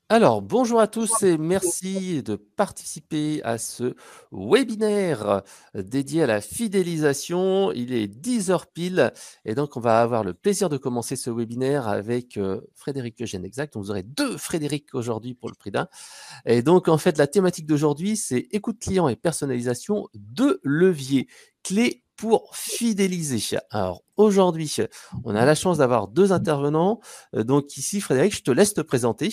Alors, bonjour à tous et merci de participer à ce webinaire dédié à la fidélisation. Il est 10 heures pile et donc on va avoir le plaisir de commencer ce webinaire avec Frédéric Eugène Exact. Donc, vous aurez deux Frédéric aujourd'hui pour le prix d'un. Et donc, en fait, la thématique d'aujourd'hui, c'est écoute client et personnalisation, deux leviers clés pour fidéliser. Alors, aujourd'hui, on a la chance d'avoir deux intervenants. Donc, ici, Frédéric, je te laisse te présenter.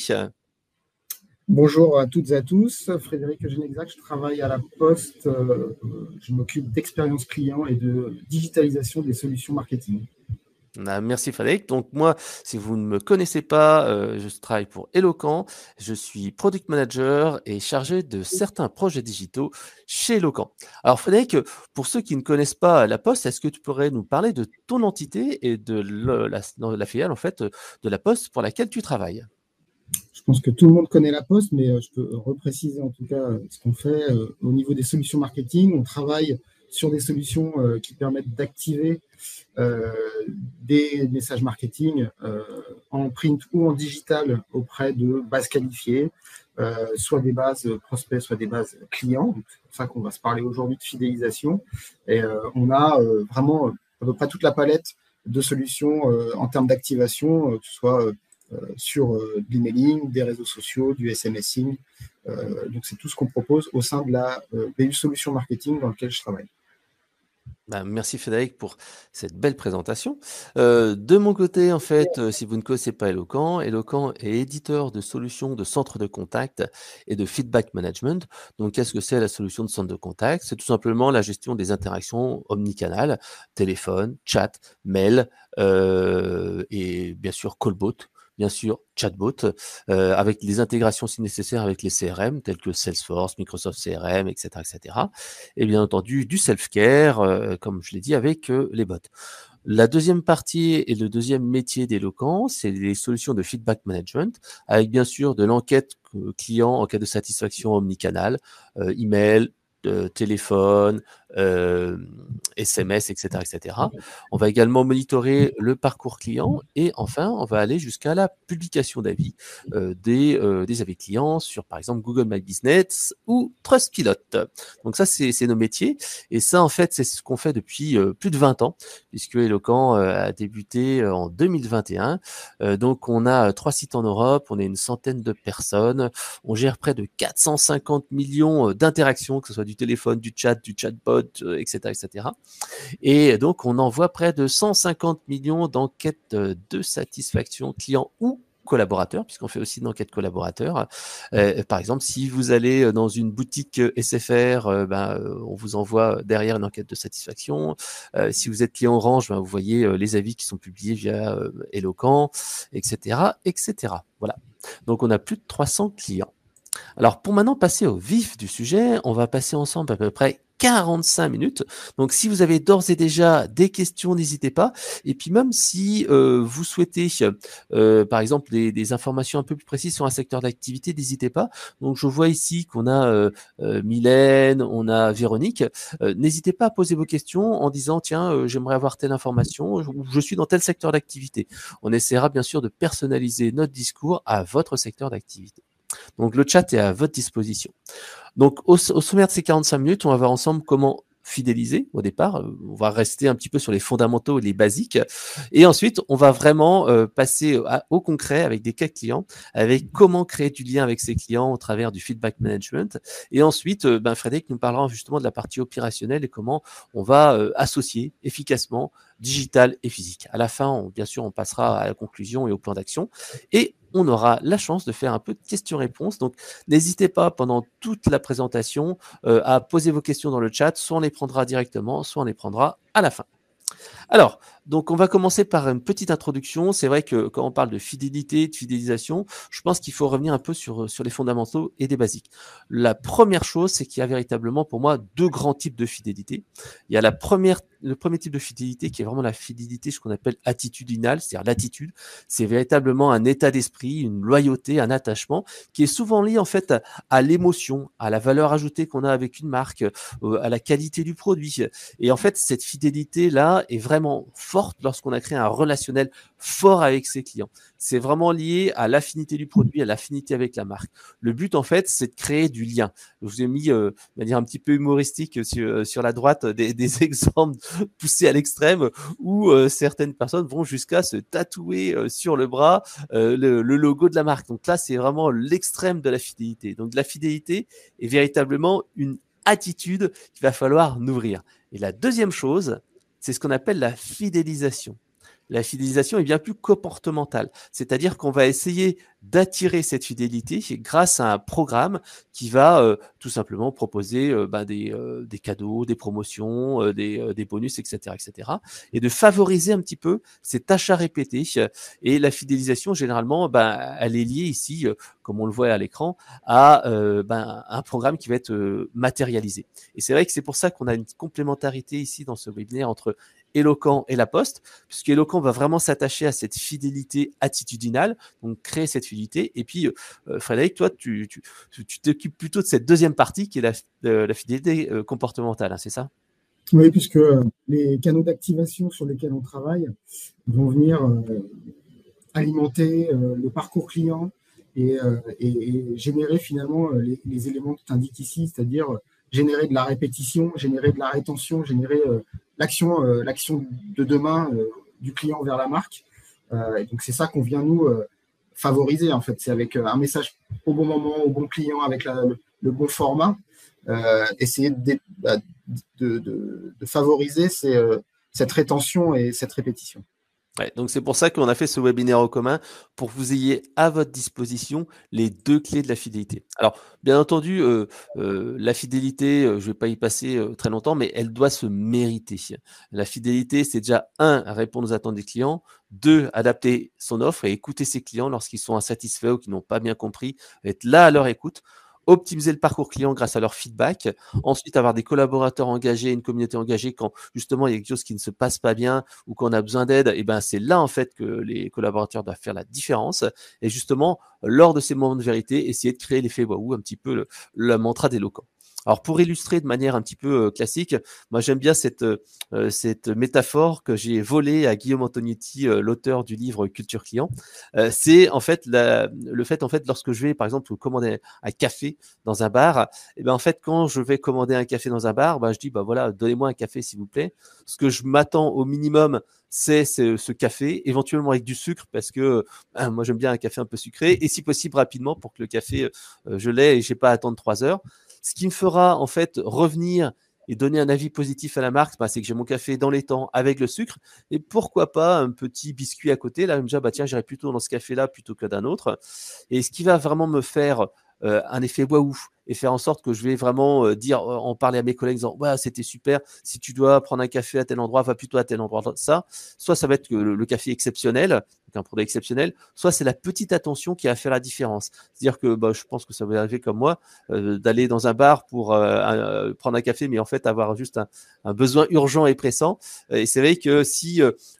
Bonjour à toutes et à tous, Frédéric Eugène Exact, je travaille à la Poste, je m'occupe d'expérience client et de digitalisation des solutions marketing. Merci Frédéric. Donc moi, si vous ne me connaissez pas, je travaille pour Eloquent. Je suis product manager et chargé de certains projets digitaux chez Eloquent. Alors Frédéric, pour ceux qui ne connaissent pas La Poste, est-ce que tu pourrais nous parler de ton entité et de la filiale en fait de La Poste pour laquelle tu travailles? Je pense que tout le monde connaît la Poste, mais je peux repréciser en tout cas ce qu'on fait. Au niveau des solutions marketing, on travaille sur des solutions qui permettent d'activer euh, des messages marketing en print ou en digital auprès de bases qualifiées, soit des bases prospects, soit des bases clients. C'est pour ça qu'on va se parler aujourd'hui de fidélisation. Et on a vraiment à peu près toute la palette de solutions en termes d'activation, que ce soit sur de l'emailing, des réseaux sociaux, du SMSing. Donc c'est tout ce qu'on propose au sein de la BU Solutions Marketing dans lequel je travaille. Merci Frédéric pour cette belle présentation. De mon côté, en fait, si vous ne connaissez pas Eloquent, Eloquent est éditeur de solutions de centre de contact et de feedback management. Donc, qu'est-ce que c'est la solution de centre de contact? C'est tout simplement la gestion des interactions omnicanales, téléphone, chat, mail et bien sûr callbot. Bien sûr, chatbot, avec les intégrations si nécessaire avec les CRM tels que Salesforce, Microsoft CRM, etc., etc. Et bien entendu du self-care, comme je l'ai dit, avec les bots. La deuxième partie et le deuxième métier d'Eloquent, c'est les solutions de feedback management, avec bien sûr de l'enquête client en cas de satisfaction omnicanal, email, téléphone, euh, SMS, etc., etc. On va également monitorer le parcours client et enfin, on va aller jusqu'à la publication d'avis, des avis clients sur, par exemple, Google My Business ou Trustpilot. Donc ça, c'est nos métiers. Et ça, en fait, c'est ce qu'on fait depuis plus de 20 ans, puisque Eloquent a débuté en 2021. Donc, on a 3 sites en Europe, on est une centaine de personnes, on gère près de 450 millions d'interactions, que ce soit du téléphone, du chat, du chatbot, etc., etc. Et donc, on envoie près de 150 millions d'enquêtes de satisfaction client ou collaborateurs, puisqu'on fait aussi une enquête collaborateur. Par exemple, si vous allez dans une boutique SFR, on vous envoie derrière une enquête de satisfaction. Si vous êtes client Orange, vous voyez les avis qui sont publiés via Eloquent, etc., etc. Voilà. Donc, on a plus de 300 clients. Alors, pour maintenant passer au vif du sujet, on va passer ensemble à peu près 45 minutes. Donc, si vous avez d'ores et déjà des questions, n'hésitez pas. Et puis, même si vous souhaitez, par exemple, des informations un peu plus précises sur un secteur d'activité, n'hésitez pas. Donc, je vois ici qu'on a Mylène, on a Véronique. N'hésitez pas à poser vos questions en disant, tiens, j'aimerais avoir telle information, je suis dans tel secteur d'activité. On essaiera bien sûr de personnaliser notre discours à votre secteur d'activité. Donc le chat est à votre disposition. Donc au sommaire de ces 45 minutes, on va voir ensemble comment fidéliser au départ. On va rester un petit peu sur les fondamentaux et les basiques. Et ensuite, on va vraiment passer au concret avec des cas clients, avec comment créer du lien avec ses clients au travers du feedback management. Et ensuite, Frédéric nous parlera justement de la partie opérationnelle et comment on va associer efficacement digital et physique. À la fin, bien sûr, on passera à la conclusion et au plan d'action. Et on aura la chance de faire un peu de questions-réponses. Donc, n'hésitez pas pendant toute la présentation à poser vos questions dans le chat. Soit on les prendra directement, soit on les prendra à la fin. Alors, donc on va commencer par une petite introduction. C'est vrai que quand on parle de fidélité, de fidélisation, je pense qu'il faut revenir un peu sur les fondamentaux et des basiques. La première chose, c'est qu'il y a véritablement pour moi deux grands types de fidélité. Il y a le premier type de fidélité qui est vraiment la fidélité, ce qu'on appelle attitudinale, c'est-à-dire l'attitude. C'est véritablement un état d'esprit, une loyauté, un attachement qui est souvent lié en fait à l'émotion, à la valeur ajoutée qu'on a avec une marque, à la qualité du produit. Et en fait, cette fidélité-là est vraiment forte lorsqu'on a créé un relationnel fort avec ses clients. C'est vraiment lié à l'affinité du produit, à l'affinité avec la marque. Le but, en fait, c'est de créer du lien. Je vous ai mis, de manière un petit peu humoristique sur la droite, des exemples poussés à l'extrême où certaines personnes vont jusqu'à se tatouer sur le bras le logo de la marque. Donc là, c'est vraiment l'extrême de la fidélité. Donc la fidélité est véritablement une attitude qu'il va falloir nourrir. Et la deuxième chose, c'est ce qu'on appelle la fidélisation. La fidélisation est bien plus comportementale, c'est-à-dire qu'on va essayer d'attirer cette fidélité grâce à un programme qui va tout simplement proposer des cadeaux, des promotions, des bonus, etc., etc., et de favoriser un petit peu cet achat répété. Et la fidélisation, généralement, elle est liée ici, comme on le voit à l'écran, à un programme qui va être matérialisé. Et c'est vrai que c'est pour ça qu'on a une complémentarité ici dans ce webinaire entre Eloquent et La Poste, puisque Eloquent va vraiment s'attacher à cette fidélité attitudinale, donc créer cette fidélité. Et puis, Frédéric, toi, tu t'occupes plutôt de cette deuxième partie qui est la fidélité comportementale, hein, c'est ça? Oui, puisque les canaux d'activation sur lesquels on travaille vont venir alimenter le parcours client et générer finalement les éléments que tu indiques ici, c'est-à-dire générer de la répétition, générer de la rétention, générer l'action de demain du client vers la marque. Et donc, c'est ça qu'on vient nous favoriser, en fait. C'est avec un message au bon moment, au bon client, avec le bon format, essayer de favoriser cette rétention et cette répétition. Ouais, donc c'est pour ça qu'on a fait ce webinaire en commun, pour que vous ayez à votre disposition les 2 clés de la fidélité. Alors, bien entendu, la fidélité, je vais pas y passer, très longtemps, mais elle doit se mériter. La fidélité, c'est déjà 1, répondre aux attentes des clients, 2, adapter son offre et écouter ses clients lorsqu'ils sont insatisfaits ou qui n'ont pas bien compris, être là à leur écoute. Optimiser le parcours client grâce à leur feedback. Ensuite, avoir des collaborateurs engagés, une communauté engagée quand justement il y a quelque chose qui ne se passe pas bien ou qu'on a besoin d'aide, et ben c'est là en fait que les collaborateurs doivent faire la différence. Et justement, lors de ces moments de vérité, essayer de créer l'effet waouh, un petit peu le mantra d'Éloquent. Alors pour illustrer de manière un petit peu classique, moi j'aime bien cette métaphore que j'ai volée à Guillaume Antonietti, l'auteur du livre Culture Client. C'est en fait le fait en fait lorsque je vais par exemple commander un café dans un bar, et ben en fait quand je vais commander un café dans un bar, je dis voilà, donnez-moi un café s'il vous plaît. Ce que je m'attends au minimum, c'est ce café, éventuellement avec du sucre parce que moi j'aime bien un café un peu sucré et si possible rapidement pour que le café je l'ai et j'ai pas à attendre 3 heures. Ce qui me fera en fait revenir et donner un avis positif à la marque, c'est que j'ai mon café dans les temps avec le sucre et pourquoi pas un petit biscuit à côté. Là, je me dis, tiens, j'irai plutôt dans ce café-là plutôt que d'un autre. Et ce qui va vraiment me faire un effet waouh et faire en sorte que je vais vraiment en parler à mes collègues en disant ouais, c'était super, si tu dois prendre un café à tel endroit, va plutôt à tel endroit. Ça, soit ça va être le café exceptionnel, donc un produit exceptionnel, soit c'est la petite attention qui va faire la différence. C'est-à-dire que je pense que ça va arriver comme moi, d'aller dans un bar pour prendre un café, mais en fait avoir juste un besoin urgent et pressant. Et c'est vrai que si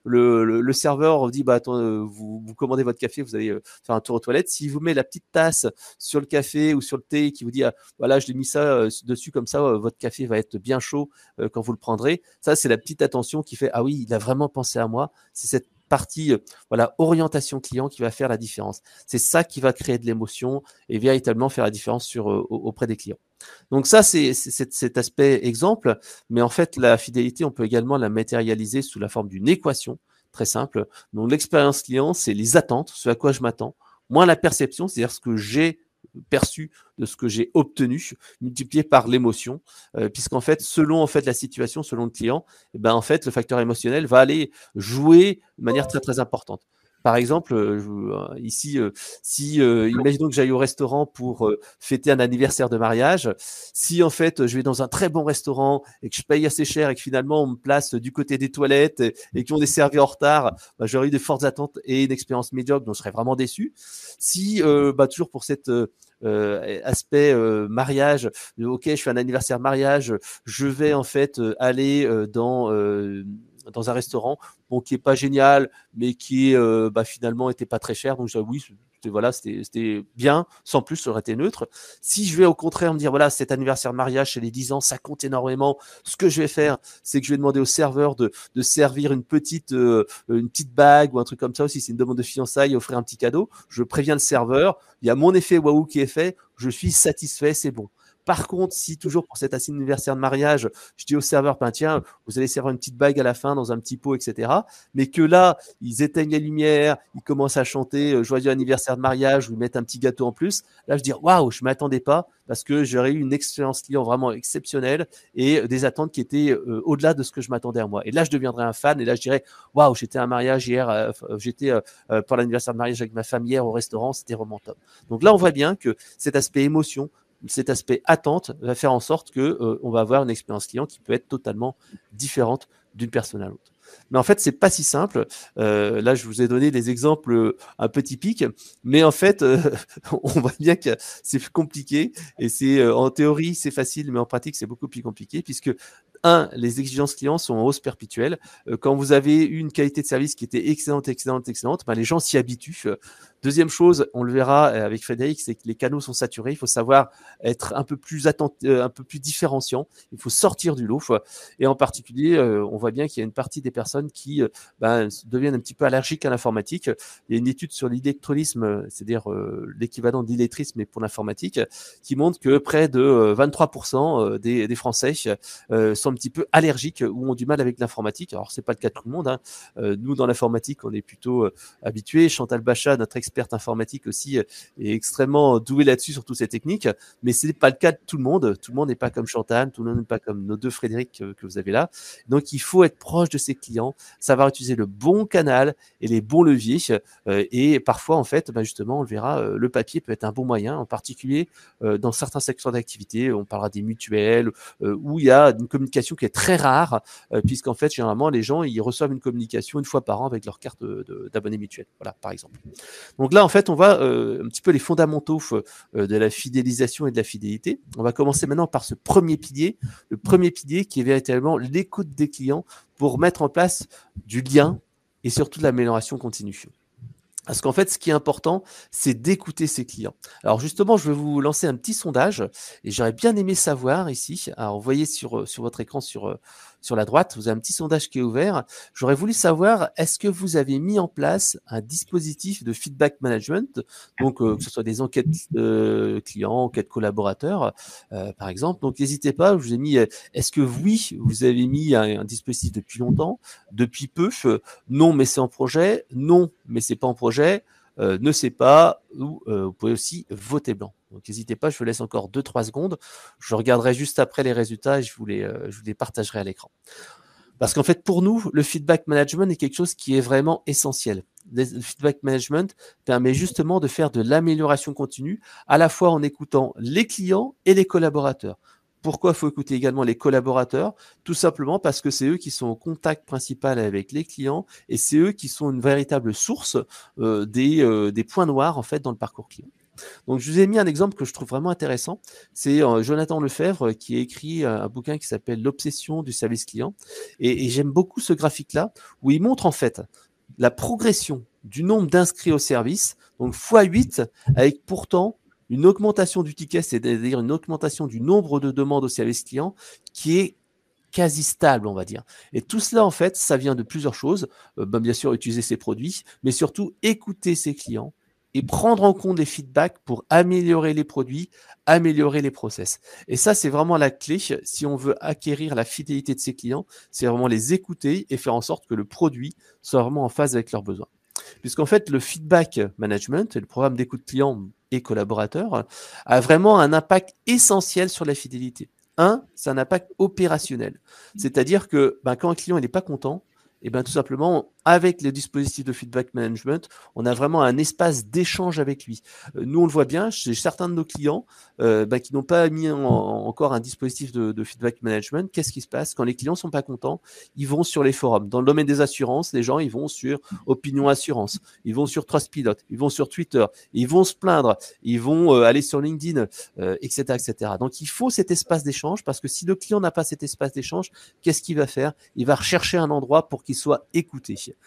le serveur dit attends, vous commandez votre café, vous allez faire un tour aux toilettes, s'il vous met la petite tasse sur le café ou sur le thé qui vous dit voilà, je l'ai mis ça dessus comme ça, votre café va être bien chaud quand vous le prendrez. Ça, c'est la petite attention qui fait ah oui, il a vraiment pensé à moi. C'est cette partie orientation client qui va faire la différence. C'est ça qui va créer de l'émotion et véritablement faire la différence auprès des clients. Donc ça, c'est cet aspect exemple, mais en fait, la fidélité, on peut également la matérialiser sous la forme d'une équation très simple. Donc l'expérience client, c'est les attentes, ce à quoi je m'attends, moins la perception, c'est-à-dire ce que j'ai perçu de ce que j'ai obtenu, multiplié par l'émotion, puisqu'en fait, selon en fait la situation, selon le client, en fait, le facteur émotionnel va aller jouer de manière très très importante. Par exemple, ici, si imaginons que j'aille au restaurant pour fêter un anniversaire de mariage, si en fait je vais dans un très bon restaurant et que je paye assez cher et que finalement on me place du côté des toilettes et qu'on est servi en retard, j'aurais eu de fortes attentes et une expérience médiocre, donc je serais vraiment déçu. Si toujours pour cette aspect mariage, ok, je fais un anniversaire mariage, je vais en fait aller dans un restaurant qui est pas génial, mais qui finalement était pas très cher. Donc oui, voilà, c'était bien, sans plus, ça aurait été neutre. Si je vais au contraire me dire, voilà, cet anniversaire de mariage, c'est les 10 ans, ça compte énormément. Ce que je vais faire, c'est que je vais demander au serveur de servir une petite bague ou un truc comme ça aussi. C'est une demande de fiançailles, offrir un petit cadeau. Je préviens le serveur. Il y a mon effet waouh qui est fait. Je suis satisfait, c'est bon. Par contre, si toujours pour cet anniversaire de mariage, je dis au serveur, ben tiens, vous allez servir une petite bague à la fin dans un petit pot, etc. Mais que là, ils éteignent les lumières, ils commencent à chanter joyeux anniversaire de mariage ou ils mettent un petit gâteau en plus. Là, je dis waouh, je m'attendais pas parce que j'aurais eu une expérience client vraiment exceptionnelle et des attentes qui étaient au-delà de ce que je m'attendais à moi. Et là, je deviendrais un fan et là, je dirais waouh, j'étais à un mariage hier, j'étais pour l'anniversaire de mariage avec ma femme hier au restaurant, c'était vraiment top. Donc là, on voit bien que cet aspect émotion, cet aspect attente va faire en sorte que on va avoir une expérience client qui peut être totalement différente d'une personne à l'autre. Mais en fait, c'est pas si simple. Là, je vous ai donné des exemples un peu typiques, mais en fait, on voit bien que c'est compliqué et c'est en théorie c'est facile, mais en pratique c'est beaucoup plus compliqué puisque les exigences clients sont en hausse perpétuelle. Quand vous avez une qualité de service qui était excellente, ben, les gens s'y habituent. Deuxième chose, on le verra avec Frédéric, c'est que les canaux sont saturés. Il faut savoir être un peu plus un peu plus différenciant. Il faut sortir du lot. Et en particulier, on voit bien qu'il y a une partie des personnes qui deviennent un petit peu allergiques à l'informatique. Il y a une étude sur l'électronisme, c'est-à-dire l'équivalent d'illettrisme mais pour l'informatique, qui montre que près de 23% des Français sont un petit peu allergiques ou ont du mal avec l'informatique. Alors, c'est pas le cas de tout le monde. Nous, dans l'informatique, on est plutôt habitués. Chantal Bachat, notre experte informatique aussi, est extrêmement douée là-dessus sur toutes ces techniques. Mais ce n'est pas le cas de tout le monde. Tout le monde n'est pas comme Chantal, tout le monde n'est pas comme nos deux Frédéric que vous avez là. Donc, il faut être proche de ses clients, savoir utiliser le bon canal et les bons leviers. Et parfois, en fait, justement, on le verra, le papier peut être un bon moyen, en particulier dans certains secteurs d'activité. On parlera des mutuelles, où il y a une communication qui est très rare, puisqu'en fait, généralement, les gens, ils reçoivent une communication une fois par an avec leur carte d'abonné mutuel. Voilà, par exemple. Donc là, en fait, on voit un petit peu les fondamentaux de la fidélisation et de la fidélité. On va commencer maintenant par ce premier pilier, le premier pilier qui est véritablement l'écoute des clients pour mettre en place du lien et surtout de l'amélioration continue. Parce qu'en fait, ce qui est important, c'est d'écouter ses clients. Alors justement, je vais vous lancer un petit sondage et j'aurais bien aimé savoir ici, alors vous voyez sur votre écran sur la droite, vous avez un petit sondage qui est ouvert. J'aurais voulu savoir, est-ce que vous avez mis en place un dispositif de feedback management, donc que ce soit des enquêtes clients, enquêtes collaborateurs, par exemple. Donc n'hésitez pas, je vous ai mis, est-ce que oui, vous avez mis un dispositif depuis longtemps, depuis peu, non, mais c'est en projet, non, mais c'est pas en projet, ne sait pas, ou vous pouvez aussi voter blanc. Donc n'hésitez pas, je vous laisse encore 2-3 secondes. Je regarderai juste après les résultats et je vous les partagerai à l'écran. Parce qu'en fait, pour nous, le feedback management est quelque chose qui est vraiment essentiel. Le feedback management permet justement de faire de l'amélioration continue, à la fois en écoutant les clients et les collaborateurs. Pourquoi il faut écouter également les collaborateurs? Tout simplement parce que c'est eux qui sont au contact principal avec les clients et c'est eux qui sont une véritable source des points noirs en fait dans le parcours client. Donc, je vous ai mis un exemple que je trouve vraiment intéressant. C'est Jonathan Lefebvre qui a écrit un bouquin qui s'appelle L'obsession du service client. Et j'aime beaucoup ce graphique-là où il montre en fait la progression du nombre d'inscrits au service, donc x8, avec pourtant une augmentation du ticket, c'est-à-dire une augmentation du nombre de demandes au service client qui est quasi stable, on va dire. Et tout cela, en fait, ça vient de plusieurs choses. Bien sûr, utiliser ses produits, mais surtout écouter ses clients et prendre en compte les feedbacks pour améliorer les produits, améliorer les process. Et ça, c'est vraiment la clé. Si on veut acquérir la fidélité de ses clients, c'est vraiment les écouter et faire en sorte que le produit soit vraiment en phase avec leurs besoins. Puisqu'en fait, le feedback management et le programme d'écoute client et collaborateurs a vraiment un impact essentiel sur la fidélité. C'est un impact opérationnel. C'est-à-dire que quand un client n'est pas content, et tout simplement, avec les dispositifs de feedback management, on a vraiment un espace d'échange avec lui. Nous, on le voit bien, chez certains de nos clients qui n'ont pas mis encore un dispositif de feedback management, qu'est-ce qui se passe? Quand les clients sont pas contents, ils vont sur les forums. Dans le domaine des assurances, les gens, ils vont sur Opinion Assurance, ils vont sur Trustpilot, ils vont sur Twitter, ils vont se plaindre, ils vont aller sur LinkedIn, etc., etc. Donc, il faut cet espace d'échange parce que si le client n'a pas cet espace d'échange, qu'est-ce qu'il va faire? Il va rechercher un endroit pour qu'il soit écouté.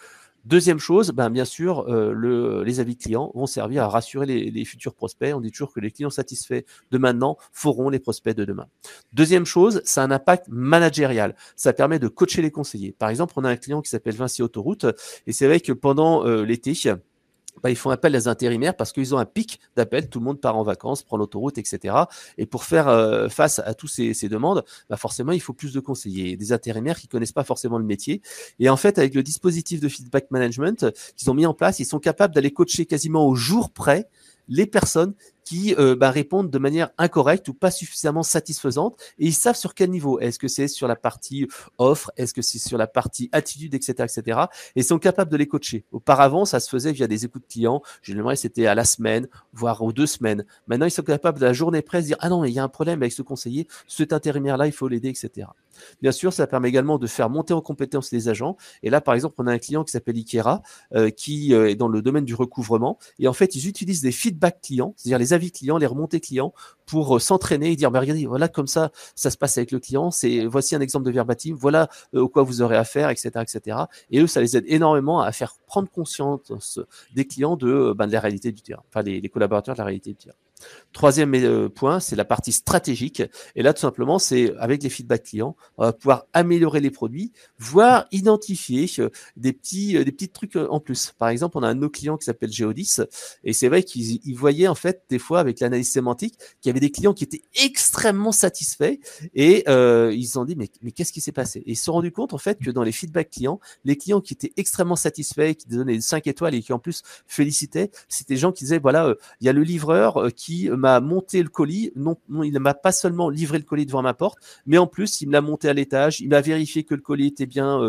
Deuxième chose, bien sûr, les avis clients vont servir à rassurer les futurs prospects. On dit toujours que les clients satisfaits de maintenant feront les prospects de demain. Deuxième chose, ça a un impact managérial. Ça permet de coacher les conseillers. Par exemple, on a un client qui s'appelle Vinci Autoroute, et c'est vrai que pendant l'été, ils font appel à des intérimaires parce qu'ils ont un pic d'appels, tout le monde part en vacances, prend l'autoroute, etc. Et pour faire face à tous ces demandes, forcément, il faut plus de conseillers, des intérimaires qui connaissent pas forcément le métier. Et en fait, avec le dispositif de feedback management qu'ils ont mis en place, ils sont capables d'aller coacher quasiment au jour près les personnes qui répondent de manière incorrecte ou pas suffisamment satisfaisante, et ils savent sur quel niveau. Est-ce que c'est sur la partie offre, est-ce que c'est sur la partie attitude, etc., etc. Et ils sont capables de les coacher. Auparavant, ça se faisait via des écoutes clients. Généralement, c'était à la semaine, voire aux 2 semaines. Maintenant, ils sont capables de la journée près de dire ah non, mais il y a un problème avec ce conseiller, cet intérimaire-là, il faut l'aider, etc. Bien sûr, ça permet également de faire monter en compétence les agents. Et là, par exemple, on a un client qui s'appelle Ikera, qui est dans le domaine du recouvrement. Et en fait, ils utilisent des feedbacks clients, c'est-à-dire les avis clients, les remontées clients, pour s'entraîner et dire regardez, voilà comme ça se passe avec le client. Voici un exemple de verbatim. Voilà au quoi vous aurez affaire, etc., etc. Et eux, ça les aide énormément à faire prendre conscience des clients de la réalité du terrain, enfin les collaborateurs de la réalité du terrain. Troisième point, c'est la partie stratégique. Et là, tout simplement, c'est avec les feedbacks clients, on va pouvoir améliorer les produits, voire identifier des petits trucs en plus. Par exemple, on a un de nos clients qui s'appelle Geodis, et c'est vrai qu'ils voyaient en fait des fois avec l'analyse sémantique qu'il y avait des clients qui étaient extrêmement satisfaits, et ils se sont dit mais qu'est-ce qui s'est passé? Et ils se sont rendus compte en fait que dans les feedbacks clients, les clients qui étaient extrêmement satisfaits, qui donnaient 5 étoiles et qui en plus félicitaient, c'était des gens qui disaient voilà, il y a le livreur qui m'a monté le colis. Non, il ne m'a pas seulement livré le colis devant ma porte, mais en plus, il me l'a monté à l'étage. Il m'a vérifié que le colis était bien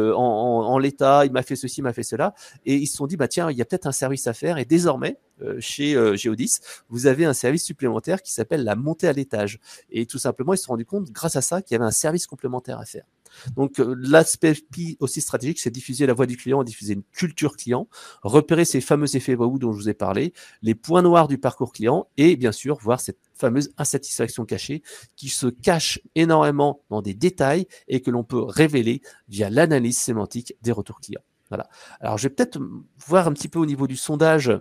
en l'état. Il m'a fait ceci, il m'a fait cela. Et ils se sont dit, tiens, il y a peut-être un service à faire. Et désormais, chez Geodis, vous avez un service supplémentaire qui s'appelle la montée à l'étage. Et tout simplement, ils se sont rendus compte, grâce à ça, qu'il y avait un service complémentaire à faire. Donc, l'aspect aussi stratégique, c'est diffuser la voix du client, diffuser une culture client, repérer ces fameux effets waouh dont je vous ai parlé, les points noirs du parcours client, et bien sûr, voir cette fameuse insatisfaction cachée qui se cache énormément dans des détails et que l'on peut révéler via l'analyse sémantique des retours clients. Voilà. Alors, je vais peut-être voir un petit peu au niveau du sondage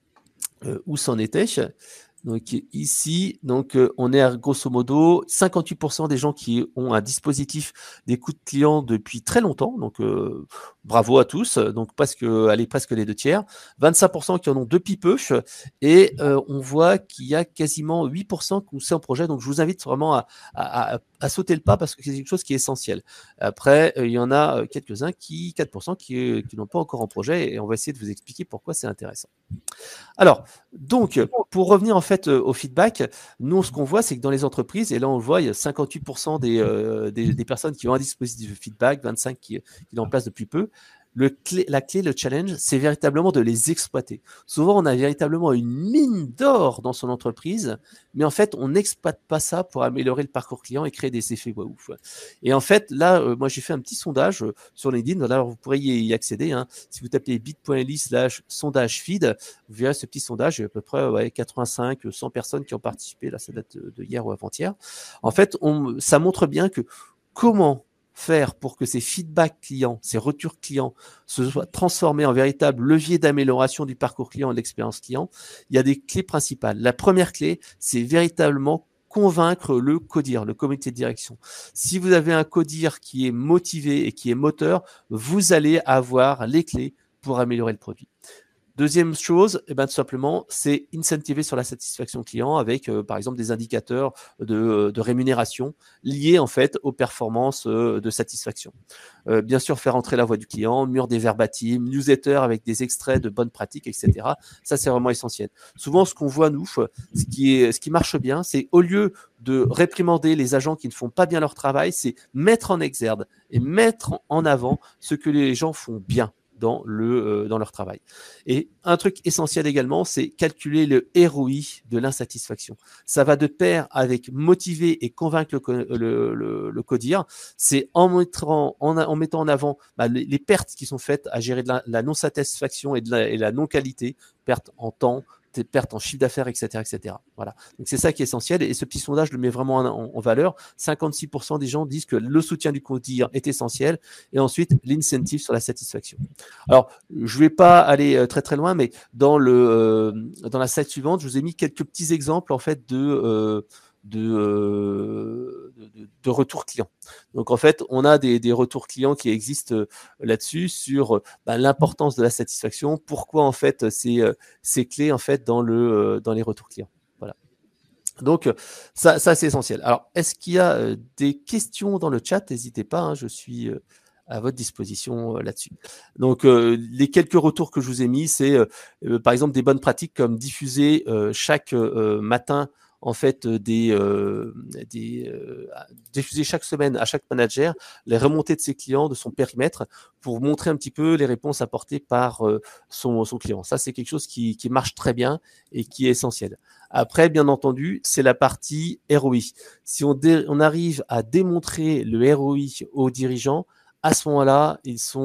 où c'en était. Donc ici, on est à grosso modo 58% des gens qui ont un dispositif d'écoute client depuis très longtemps. Donc bravo à tous. Donc presque les 2 tiers. 25% qui en ont depuis peu. Et on voit qu'il y a quasiment 8% qui ont c'est en projet. Donc je vous invite vraiment à sauter le pas parce que c'est quelque chose qui est essentiel. Après, il y en a quelques-uns 4% qui n'ont pas encore en projet, et on va essayer de vous expliquer pourquoi c'est intéressant. Alors, donc, pour revenir en fait au feedback, nous, ce qu'on voit, c'est que dans les entreprises, et là on le voit, il y a 58% des personnes qui ont un dispositif de feedback, 25% qui l'ont en place depuis peu. La clé, le challenge, c'est véritablement de les exploiter. Souvent, on a véritablement une mine d'or dans son entreprise, mais en fait, on n'exploite pas ça pour améliorer le parcours client et créer des effets waouh. Et en fait, là, moi, j'ai fait un petit sondage sur LinkedIn. Alors, vous pourrez y accéder. Si vous tapez bit.ly/sondage feed, vous verrez ce petit sondage. Il y a à peu près 85-100 personnes qui ont participé. Là, ça date de hier ou avant-hier. En fait, ça montre bien que comment faire pour que ces feedbacks clients, ces retours clients se soient transformés en véritable levier d'amélioration du parcours client et de l'expérience client. Il y a des clés principales. La première clé, c'est véritablement convaincre le codir, le comité de direction. Si vous avez un codir qui est motivé et qui est moteur, vous allez avoir les clés pour améliorer le produit. Deuxième chose, tout simplement, c'est incentiver sur la satisfaction client avec, par exemple, des indicateurs de rémunération liés en fait aux performances de satisfaction. Bien sûr, faire entrer la voix du client, mur des verbatim, newsletter avec des extraits de bonnes pratiques, etc. Ça, c'est vraiment essentiel. Souvent, ce qu'on voit, nous, ce qui marche bien, c'est au lieu de réprimander les agents qui ne font pas bien leur travail, c'est mettre en exergue et mettre en avant ce que les gens font bien dans leur travail. Et un truc essentiel également, c'est calculer le ROI de l'insatisfaction. Ça va de pair avec motiver et convaincre le codir. C'est en mettant en avant les pertes qui sont faites à gérer de la non-satisfaction et la non-qualité, pertes en temps, tes pertes en chiffre d'affaires, etc., etc. Voilà. Donc c'est ça qui est essentiel. Et ce petit sondage, je le mets vraiment en valeur. 56% des gens disent que le soutien du client est essentiel. Et ensuite, l'incentive sur la satisfaction. Alors, je ne vais pas aller très très loin, mais dans la slide suivante, je vous ai mis quelques petits exemples en fait de retours clients. Donc en fait, on a des retours clients qui existent là-dessus sur l'importance de la satisfaction, pourquoi en fait c'est clé en fait dans les retours clients. Voilà. Donc ça c'est essentiel. Alors est-ce qu'il y a des questions dans le chat? N'hésitez pas, hein, je suis à votre disposition là-dessus. Donc les quelques retours que je vous ai mis, c'est par exemple des bonnes pratiques comme diffuser chaque matin en fait diffuser chaque semaine à chaque manager les remontées de ses clients, de son périmètre, pour montrer un petit peu les réponses apportées par son client. Ça, c'est quelque chose qui marche très bien et qui est essentiel. Après, bien entendu, c'est la partie ROI. Si on arrive à démontrer le ROI aux dirigeants, à ce moment-là,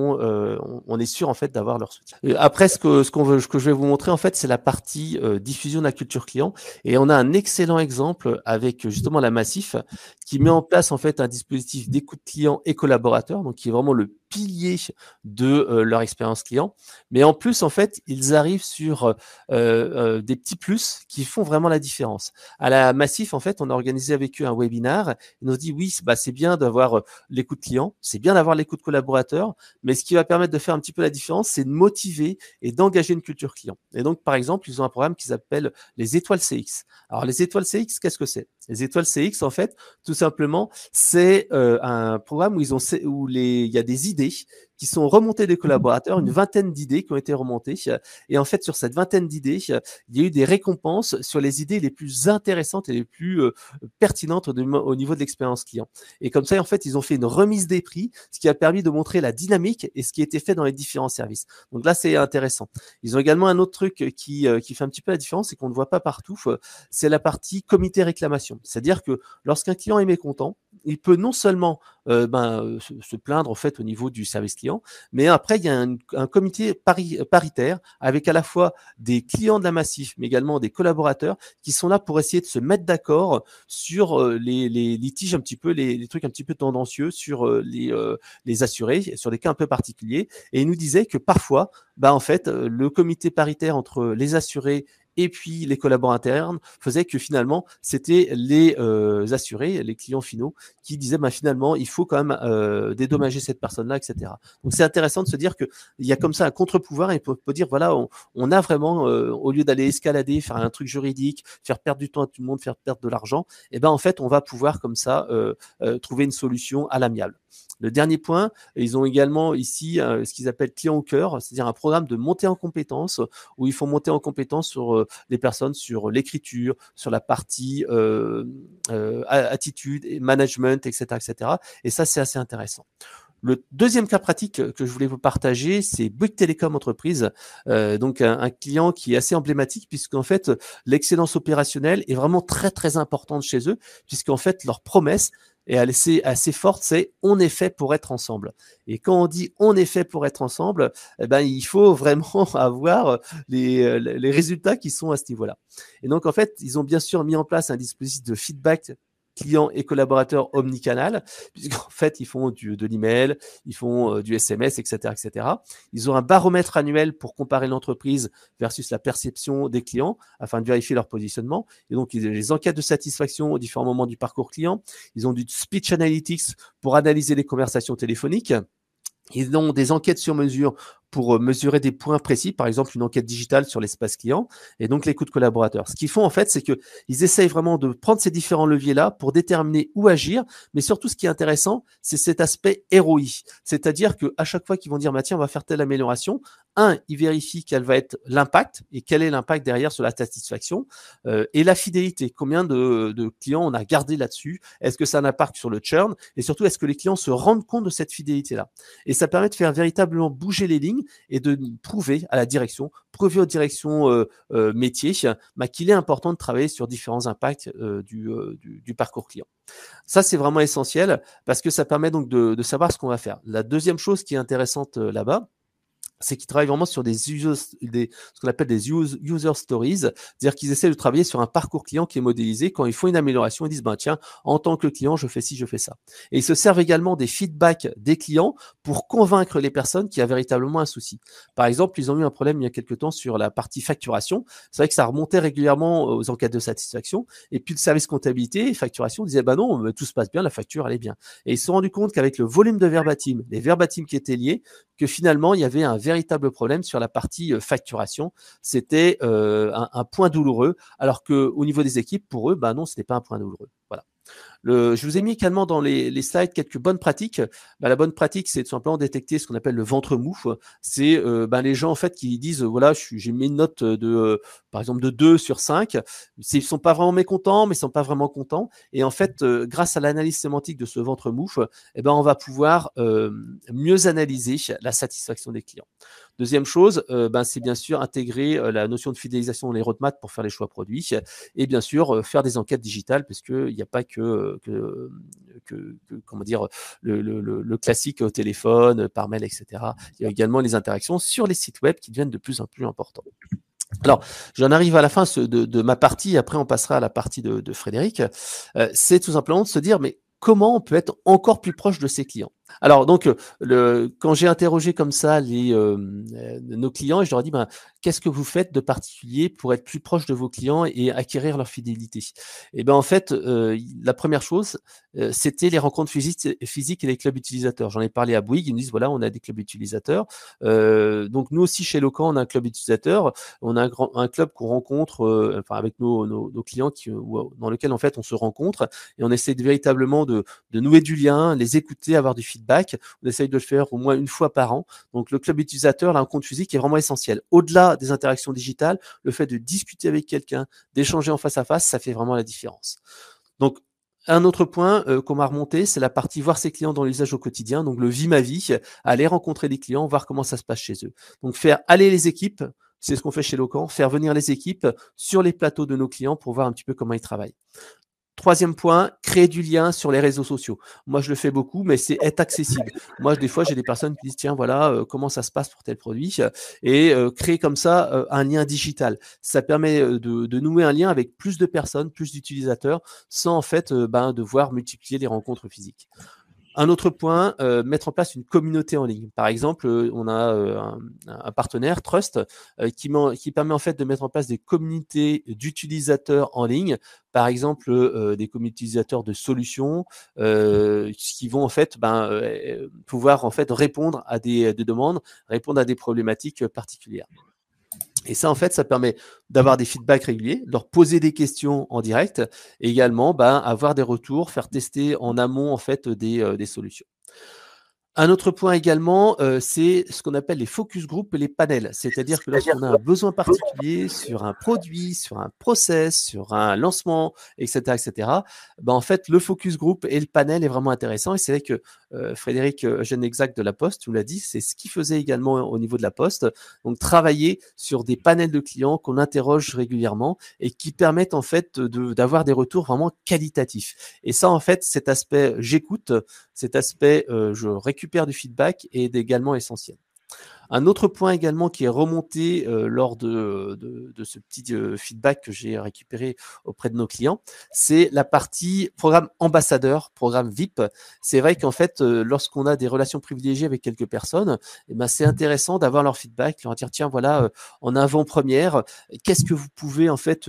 on est sûr en fait d'avoir leur soutien. Après, ce que je vais vous montrer en fait, c'est la partie diffusion de la culture client. Et on a un excellent exemple avec justement la Massif, qui met en place en fait un dispositif d'écoute client et collaborateur, donc qui est vraiment le pilier de leur expérience client. Mais en plus, en fait, ils arrivent sur des petits plus qui font vraiment la différence. À la Massif, en fait, on a organisé avec eux un webinar. Ils nous ont dit oui, c'est bien d'avoir l'écoute client, c'est bien d'avoir l'écoute collaborateur, mais ce qui va permettre de faire un petit peu la différence, c'est de motiver et d'engager une culture client. Et donc, par exemple, ils ont un programme qu'ils appellent les étoiles CX. Alors, les étoiles CX, qu'est-ce que c'est? Les étoiles CX, en fait, tout simplement, c'est un programme où il y a des idées qui sont remontées des collaborateurs, une vingtaine d'idées qui ont été remontées. Et en fait, sur cette vingtaine d'idées, il y a eu des récompenses sur les idées les plus intéressantes et les plus pertinentes au niveau de l'expérience client. Et comme ça, en fait, ils ont fait une remise des prix, ce qui a permis de montrer la dynamique et ce qui a été fait dans les différents services. Donc là, c'est intéressant. Ils ont également un autre truc qui fait un petit peu la différence et qu'on ne voit pas partout, c'est la partie comité réclamation. C'est-à-dire que lorsqu'un client est mécontent, il peut non seulement se plaindre en fait au niveau du service client, mais après il y a un comité paritaire avec à la fois des clients de la Massif, mais également des collaborateurs qui sont là pour essayer de se mettre d'accord sur les litiges un petit peu, les trucs un petit peu tendancieux sur les assurés, sur des cas un peu particuliers. Et il nous disait que parfois, en fait, le comité paritaire entre les assurés et puis les collaborateurs internes faisaient que finalement, c'était les assurés, les clients finaux, qui disaient finalement, il faut quand même dédommager cette personne-là, etc. Donc c'est intéressant de se dire qu'il y a comme ça un contre-pouvoir et on peut dire, voilà, on a vraiment, au lieu d'aller escalader, faire un truc juridique, faire perdre du temps à tout le monde, faire perdre de l'argent, en fait, on va pouvoir comme ça trouver une solution à l'amiable. Le dernier point, ils ont également ici ce qu'ils appellent client au cœur, c'est-à-dire un programme de montée en compétences où ils font monter en compétences sur les personnes, sur l'écriture, sur la partie attitude, management, etc., etc. Et ça, c'est assez intéressant. Le deuxième cas pratique que je voulais vous partager, c'est Bouygues Télécom Entreprise, donc un client qui est assez emblématique puisqu'en fait, l'excellence opérationnelle est vraiment très, très importante chez eux puisqu'en fait, leur promesse est assez forte, c'est « on est fait pour être ensemble ». Et quand on dit « on est fait pour être ensemble », il faut vraiment avoir les résultats qui sont à ce niveau-là. Et donc, en fait, ils ont bien sûr mis en place un dispositif de feedback clients et collaborateurs omnicanal, puisqu'en fait, ils font de l'email, ils font du SMS, etc., etc. Ils ont un baromètre annuel pour comparer l'entreprise versus la perception des clients, afin de vérifier leur positionnement. Et donc, ils ont les enquêtes de satisfaction aux différents moments du parcours client. Ils ont du speech analytics pour analyser les conversations téléphoniques. Ils ont des enquêtes sur mesure pour mesurer des points précis, par exemple une enquête digitale sur l'espace client et donc l'écoute collaborateur. Ce qu'ils font en fait, c'est qu'ils essayent vraiment de prendre ces différents leviers-là pour déterminer où agir, mais surtout ce qui est intéressant, c'est cet aspect ROI. C'est-à-dire qu'à chaque fois qu'ils vont dire tiens, on va faire telle amélioration, ils vérifient quel va être l'impact et quel est l'impact derrière sur la satisfaction et la fidélité. Combien de clients on a gardé là-dessus? Est-ce que ça a un impact sur le churn? Et surtout, est-ce que les clients se rendent compte de cette fidélité-là? Et ça permet de faire véritablement bouger les lignes et de prouver à la direction, prouver aux directions métiers qu'il est important de travailler sur différents impacts du parcours client. Ça, c'est vraiment essentiel parce que ça permet donc de savoir ce qu'on va faire. La deuxième chose qui est intéressante là-bas, c'est qu'ils travaillent vraiment sur ce qu'on appelle des user stories, c'est-à-dire qu'ils essaient de travailler sur un parcours client qui est modélisé. Quand ils font une amélioration, ils disent, ben, tiens, en tant que client, je fais ci, je fais ça. Et ils se servent également des feedbacks des clients pour convaincre les personnes qu'il y a véritablement un souci. Par exemple, ils ont eu un problème il y a quelques temps sur la partie facturation. C'est vrai que ça remontait régulièrement aux enquêtes de satisfaction. Et puis le service comptabilité et facturation disait, bah non, tout se passe bien, la facture, elle est bien. Et ils se sont rendus compte qu'avec le volume de verbatim, les verbatim qui étaient liés, que finalement, il y avait un véritable problème sur la partie facturation. C'était un point douloureux, alors qu'au niveau des équipes, pour eux, bah non, ce n'était pas un point douloureux. Voilà. Je vous ai mis également dans les slides quelques bonnes pratiques. La bonne pratique, c'est tout simplement détecter ce qu'on appelle le ventre mou. C'est les gens en fait qui disent voilà, j'ai mis une note de par exemple de 2 sur 5. Ils sont pas vraiment mécontents, mais ils sont pas vraiment contents. Et en fait, grâce à l'analyse sémantique de ce ventre mou, on va pouvoir mieux analyser la satisfaction des clients. Deuxième chose, c'est bien sûr intégrer la notion de fidélisation dans les roadmaps pour faire les choix produits et bien sûr faire des enquêtes digitales parce qu'il n'y a pas que comment dire le classique au téléphone, par mail, etc. Il y a également les interactions sur les sites web qui deviennent de plus en plus importants. Alors, j'en arrive à la fin de ma partie, après on passera à la partie de Frédéric. C'est tout simplement de se dire, mais comment on peut être encore plus proche de ses clients? Alors, donc, quand j'ai interrogé comme ça nos clients, et je leur ai dit, qu'est-ce que vous faites de particulier pour être plus proche de vos clients et acquérir leur fidélité? Et en fait, la première chose, c'était les rencontres physiques et les clubs utilisateurs. J'en ai parlé à Bouygues, ils me disent, voilà, on a des clubs utilisateurs. Donc, nous aussi, chez Locan, on a un club utilisateur. On a un club qu'on rencontre avec nos clients dans lequel, en fait, on se rencontre et on essaie véritablement de nouer du lien, les écouter, avoir du feedback. On essaye de le faire au moins une fois par an. Donc, le club utilisateur, la rencontre physique est vraiment essentiel. Au-delà des interactions digitales, le fait de discuter avec quelqu'un, d'échanger en face à face, ça fait vraiment la différence. Donc, un autre point qu'on m'a remonté, c'est la partie voir ses clients dans l'usage au quotidien, donc le vie ma vie, aller rencontrer des clients, voir comment ça se passe chez eux. Donc, faire aller les équipes, c'est ce qu'on fait chez Locan, faire venir les équipes sur les plateaux de nos clients pour voir un petit peu comment ils travaillent. Troisième point, créer du lien sur les réseaux sociaux. Moi, je le fais beaucoup, mais c'est être accessible. Moi, des fois, j'ai des personnes qui disent, tiens, voilà, comment ça se passe pour tel produit, et créer comme ça un lien digital. Ça permet de nouer un lien avec plus de personnes, plus d'utilisateurs, sans en fait devoir multiplier les rencontres physiques. Un autre point, mettre en place une communauté en ligne. Par exemple, on a un partenaire, Trust, qui permet en fait de mettre en place des communautés d'utilisateurs en ligne. Par exemple, des communautés d'utilisateurs de solutions qui vont en fait pouvoir en fait répondre à des demandes, répondre à des problématiques particulières. Et ça, en fait, ça permet d'avoir des feedbacks réguliers, de leur poser des questions en direct et également avoir des retours, faire tester en amont en fait des solutions. Un autre point également, c'est ce qu'on appelle les focus group et les panels. C'est-à-dire que lorsqu'on a un besoin particulier sur un produit, sur un process, sur un lancement, etc., en fait, le focus group et le panel est vraiment intéressant. Et c'est vrai que Frédéric Genexac de La Poste nous l'a dit, c'est ce qu'il faisait également au niveau de La Poste. Donc, travailler sur des panels de clients qu'on interroge régulièrement et qui permettent en fait d'avoir des retours vraiment qualitatifs. Et ça, en fait, cet aspect j'écoute, cet aspect je récupère du feedback est également essentiel. Un autre point également qui est remonté lors de ce petit feedback que j'ai récupéré auprès de nos clients, c'est la partie programme ambassadeur, programme VIP. C'est vrai qu'en fait, lorsqu'on a des relations privilégiées avec quelques personnes, c'est intéressant d'avoir leur feedback, leur dire tiens voilà, en avant-première, qu'est-ce que vous pouvez en fait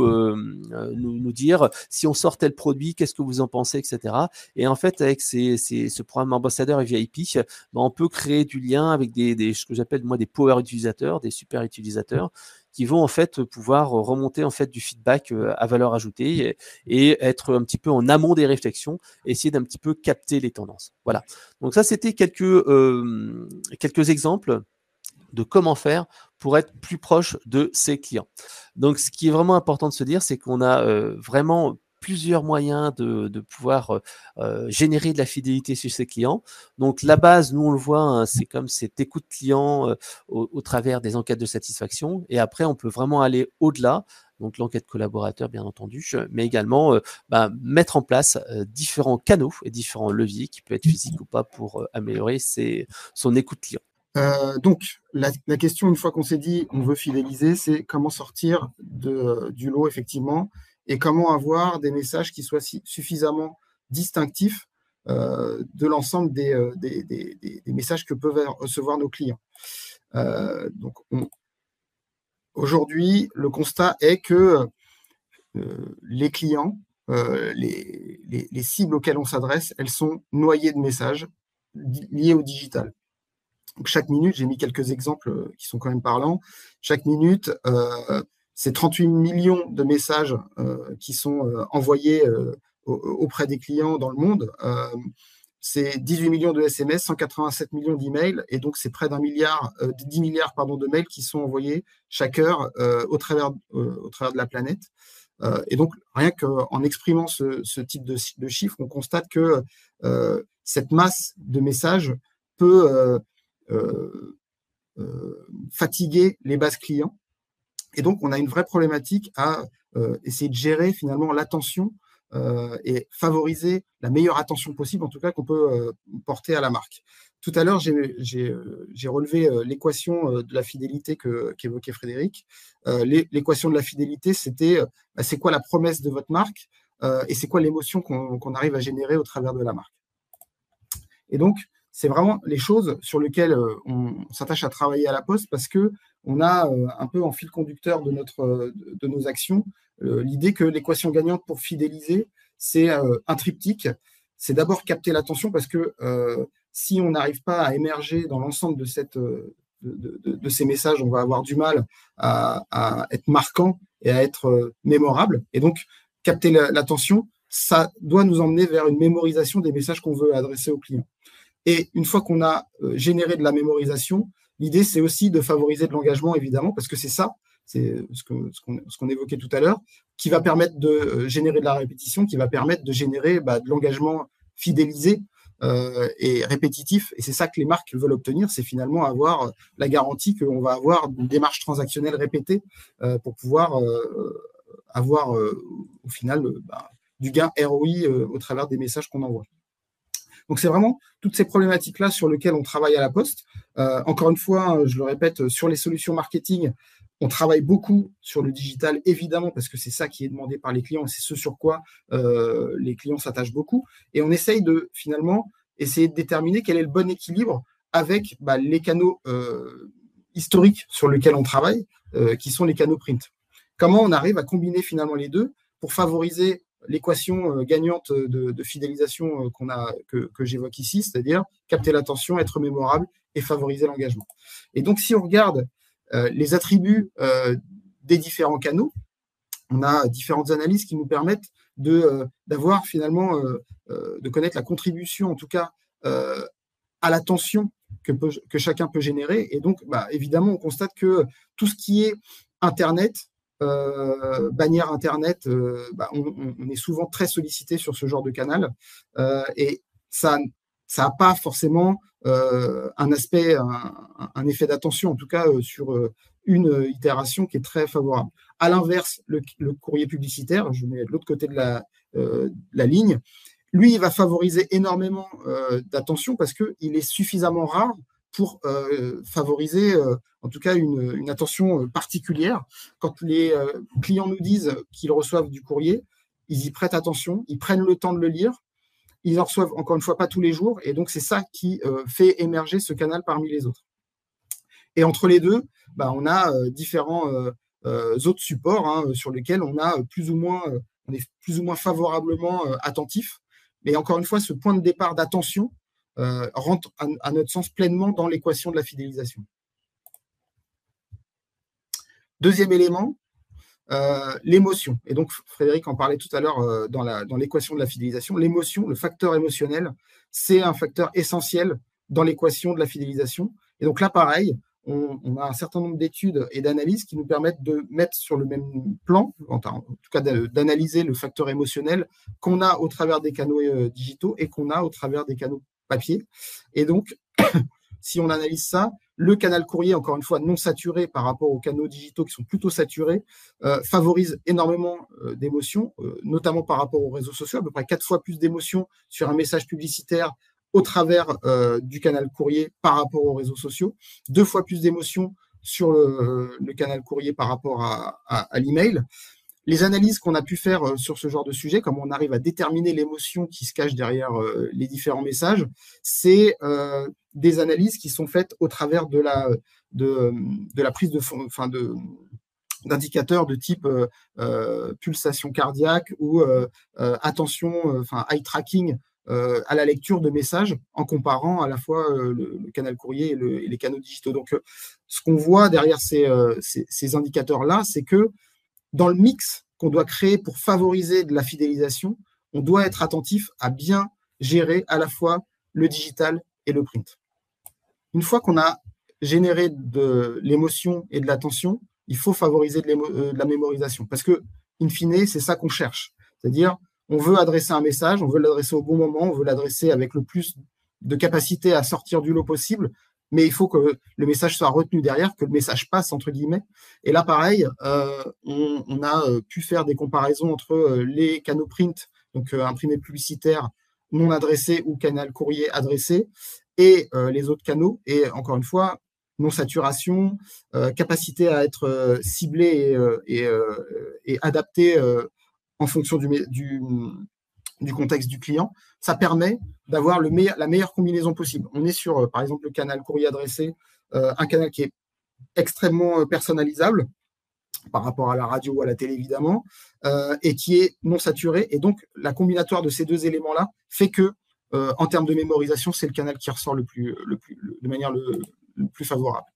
nous dire si on sort tel produit, qu'est-ce que vous en pensez, etc. Et en fait, avec ce programme ambassadeur et VIP, on peut créer du lien avec ce que j'appelle moi des power utilisateurs, des super utilisateurs, qui vont en fait pouvoir remonter en fait du feedback à valeur ajoutée et être un petit peu en amont des réflexions, essayer d'un petit peu capter les tendances. Voilà. Donc ça, c'était quelques exemples de comment faire pour être plus proche de ses clients. Donc, ce qui est vraiment important de se dire, c'est qu'on a vraiment plusieurs moyens de pouvoir générer de la fidélité chez ses clients. Donc, la base, nous, on le voit, c'est comme cette écoute client au travers des enquêtes de satisfaction. Et après, on peut vraiment aller au-delà. Donc, l'enquête collaborateur, bien entendu, mais également mettre en place différents canaux et différents leviers qui peuvent être physiques ou pas pour améliorer son écoute client. Donc, la question, une fois qu'on s'est dit on veut fidéliser, c'est comment sortir du lot, effectivement, et comment avoir des messages qui soient suffisamment distinctifs de l'ensemble des messages que peuvent recevoir nos clients. Donc, aujourd'hui, le constat est que les clients, les cibles auxquelles on s'adresse, elles sont noyées de messages liés au digital. Donc, chaque minute, j'ai mis quelques exemples qui sont quand même parlants. Chaque minute, c'est 38 millions de messages qui sont envoyés auprès des clients dans le monde. C'est 18 millions de SMS, 187 millions d'emails, et donc c'est près 10 milliards de mails qui sont envoyés chaque heure au travers de la planète. Et donc, rien qu'en exprimant ce type de chiffres, on constate que cette masse de messages peut fatiguer les bases clients. Et donc, on a une vraie problématique à essayer de gérer finalement l'attention et favoriser la meilleure attention possible, en tout cas, qu'on peut porter à la marque. Tout à l'heure, j'ai relevé l'équation de la fidélité qu'évoquait Frédéric. L'équation de la fidélité, c'était c'est quoi la promesse de votre marque et c'est quoi l'émotion qu'on arrive à générer au travers de la marque. Et donc, c'est vraiment les choses sur lesquelles on s'attache à travailler à la Poste parce qu'on a un peu en fil conducteur de nos actions l'idée que l'équation gagnante pour fidéliser, c'est un triptyque. C'est d'abord capter l'attention parce que si on n'arrive pas à émerger dans l'ensemble de ces messages, on va avoir du mal à être marquant et à être mémorable. Et donc, capter l'attention, ça doit nous emmener vers une mémorisation des messages qu'on veut adresser aux clients. Et une fois qu'on a généré de la mémorisation, l'idée, c'est aussi de favoriser de l'engagement, évidemment, parce que c'est ça, c'est ce qu'on évoquait tout à l'heure, qui va permettre de générer de la répétition, qui va permettre de générer de l'engagement fidélisé et répétitif. Et c'est ça que les marques veulent obtenir, c'est finalement avoir la garantie qu'on va avoir une démarche transactionnelle répétée pour pouvoir avoir au final du gain ROI au travers des messages qu'on envoie. Donc, c'est vraiment toutes ces problématiques-là sur lesquelles on travaille à la Poste. Encore une fois, je le répète, sur les solutions marketing, on travaille beaucoup sur le digital, évidemment, parce que c'est ça qui est demandé par les clients et c'est ce sur quoi les clients s'attachent beaucoup. Et on essaye de, finalement, essayer de déterminer quel est le bon équilibre avec les canaux historiques sur lesquels on travaille, qui sont les canaux print. Comment on arrive à combiner finalement les deux pour favoriser l'équation gagnante de fidélisation que j'évoque ici, c'est-à-dire capter l'attention, être mémorable et favoriser l'engagement. Et donc, si on regarde les attributs des différents canaux, on a différentes analyses qui nous permettent d'avoir finalement, de connaître la contribution, en tout cas, à l'attention que chacun peut générer. Et donc, évidemment, on constate que tout ce qui est Internet, bannière Internet, on est souvent très sollicité sur ce genre de canal et ça n'a pas forcément un aspect, un effet d'attention, en tout cas sur une itération qui est très favorable. À l'inverse, le courrier publicitaire, je mets de l'autre côté de la ligne, lui, il va favoriser énormément d'attention parce qu'il est suffisamment rare pour favoriser en tout cas une attention particulière. Quand les clients nous disent qu'ils reçoivent du courrier, ils y prêtent attention, ils prennent le temps de le lire, ils en reçoivent encore une fois pas tous les jours, et donc c'est ça qui fait émerger ce canal parmi les autres. Et entre les deux, on a différents autres supports sur lesquels on est plus ou moins favorablement attentif. Mais encore une fois, ce point de départ d'attention rentre à notre sens pleinement dans l'équation de la fidélisation. Deuxième élément, l'émotion. Et donc, Frédéric en parlait tout à l'heure dans l'équation de la fidélisation. L'émotion, le facteur émotionnel, c'est un facteur essentiel dans l'équation de la fidélisation. Et donc là, pareil, on a un certain nombre d'études et d'analyses qui nous permettent de mettre sur le même plan, en tout cas d'analyser le facteur émotionnel qu'on a au travers des canaux digitaux et qu'on a au travers des canaux papier. Et donc, si on analyse ça, le canal courrier, encore une fois, non saturé par rapport aux canaux digitaux qui sont plutôt saturés, favorise énormément d'émotions, notamment par rapport aux réseaux sociaux, à peu près 4 fois plus d'émotions sur un message publicitaire au travers du canal courrier par rapport aux réseaux sociaux, 2 fois plus d'émotions sur le canal courrier par rapport à l'email. Les analyses qu'on a pu faire sur ce genre de sujet, comme on arrive à déterminer l'émotion qui se cache derrière les différents messages, c'est des analyses qui sont faites au travers de la prise d'indicateurs de type pulsation cardiaque ou attention, eye tracking à la lecture de messages en comparant à la fois le canal courrier et les canaux digitaux. Donc, ce qu'on voit derrière ces indicateurs-là, c'est que dans le mix qu'on doit créer pour favoriser de la fidélisation, on doit être attentif à bien gérer à la fois le digital et le print. Une fois qu'on a généré de l'émotion et de l'attention, il faut favoriser de la mémorisation parce que, in fine, c'est ça qu'on cherche. C'est-à-dire, on veut adresser un message, on veut l'adresser au bon moment, on veut l'adresser avec le plus de capacité à sortir du lot possible, mais il faut que le message soit retenu derrière, que le message passe, entre guillemets. Et là, pareil, on a pu faire des comparaisons entre les canaux print, donc imprimés publicitaires non adressés ou canal courrier adressé, et les autres canaux. Et encore une fois, non-saturation, capacité à être ciblé et adapté en fonction du contexte du client, ça permet d'avoir la meilleure combinaison possible. On est sur, par exemple, le canal courrier adressé, un canal qui est extrêmement personnalisable par rapport à la radio ou à la télé, évidemment, et qui est non saturé. Et donc, la combinatoire de ces 2 éléments-là fait que, en termes de mémorisation, c'est le canal qui ressort de manière le plus favorable.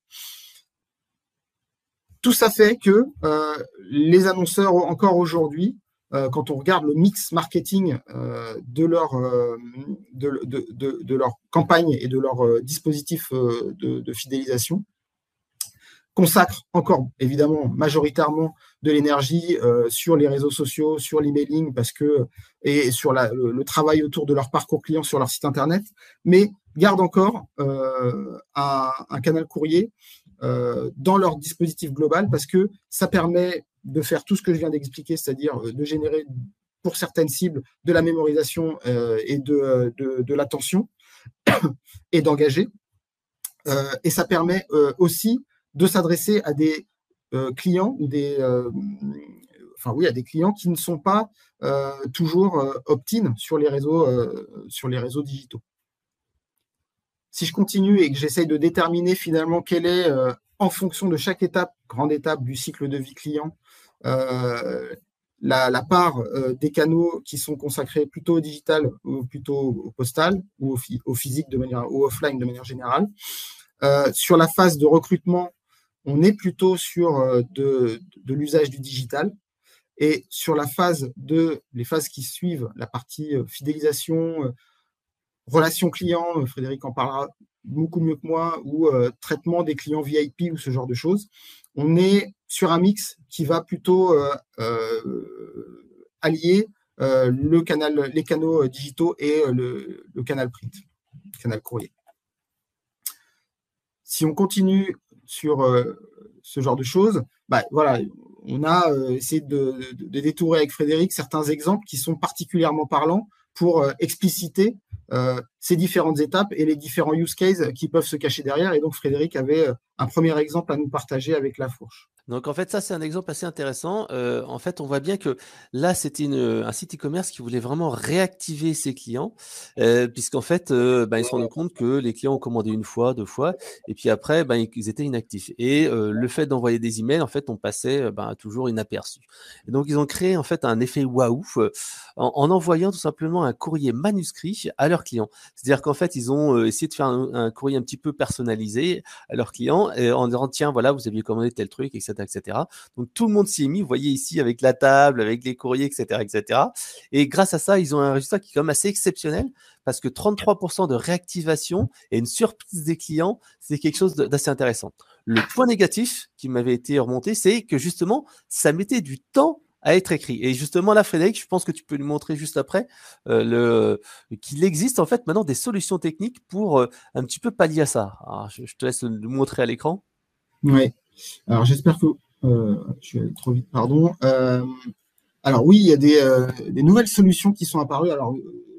Tout ça fait que les annonceurs, encore aujourd'hui, quand on regarde le mix marketing de leur campagne et de leur dispositif de fidélisation, consacrent encore, évidemment, majoritairement de l'énergie sur les réseaux sociaux, sur l'emailing, et sur le travail autour de leur parcours client sur leur site internet, mais gardent encore un canal courrier dans leur dispositif global parce que ça permet de faire tout ce que je viens d'expliquer, c'est-à-dire de générer pour certaines cibles de la mémorisation et de l'attention et d'engager. Et ça permet aussi de s'adresser à des clients ou à des clients qui ne sont pas toujours opt-in sur les réseaux digitaux. Si je continue et que j'essaye de déterminer finalement quelle est, en fonction de chaque grande étape du cycle de vie client, la part des canaux qui sont consacrés plutôt au digital ou plutôt au postal ou au physique ou offline de manière générale. Sur la phase de recrutement, on est plutôt sur de l'usage du digital. Et sur les phases qui suivent, la partie fidélisation, relation client, Frédéric en parlera beaucoup mieux que moi, ou traitement des clients VIP ou ce genre de choses, on est sur un mix qui va plutôt allier les canaux digitaux et le canal print, le canal courrier. Si on continue sur ce genre de choses, voilà, on a essayé de détourer avec Frédéric certains exemples qui sont particulièrement parlants pour expliciter ces différentes étapes et les différents use cases qui peuvent se cacher derrière. Et donc, Frédéric avait un premier exemple à nous partager avec La Fourche. Donc, en fait, ça, c'est un exemple assez intéressant. En fait, on voit bien que là, c'était un site e-commerce qui voulait vraiment réactiver ses clients, puisqu'en fait, ils se rendent compte que les clients ont commandé 1 fois, 2 fois, et puis après, ils étaient inactifs. Et le fait d'envoyer des emails, en fait, on passait toujours inaperçu. Et donc, ils ont créé en fait un effet waouh en envoyant tout simplement un courrier manuscrit à leurs clients. C'est-à-dire qu'en fait, ils ont essayé de faire un courrier un petit peu personnalisé à leurs clients et en disant tiens, voilà, vous aviez commandé tel truc, etc. etc. Donc tout le monde s'y est mis, vous voyez ici avec la table, avec les courriers, etc. etc. Et grâce à ça, ils ont un résultat qui est quand même assez exceptionnel parce que 33% de réactivation et une surprise des clients, c'est quelque chose d'assez intéressant. Le point négatif qui m'avait été remonté, c'est que justement, ça mettait du temps à être écrit. Et justement, là, Frédéric, je pense que tu peux nous montrer juste après qu'il existe en fait maintenant des solutions techniques pour un petit peu pallier à ça. Alors, je te laisse le montrer à l'écran. Oui. Alors, j'espère que je suis allé trop vite, pardon. Alors oui, il y a des nouvelles solutions qui sont apparues. Alors,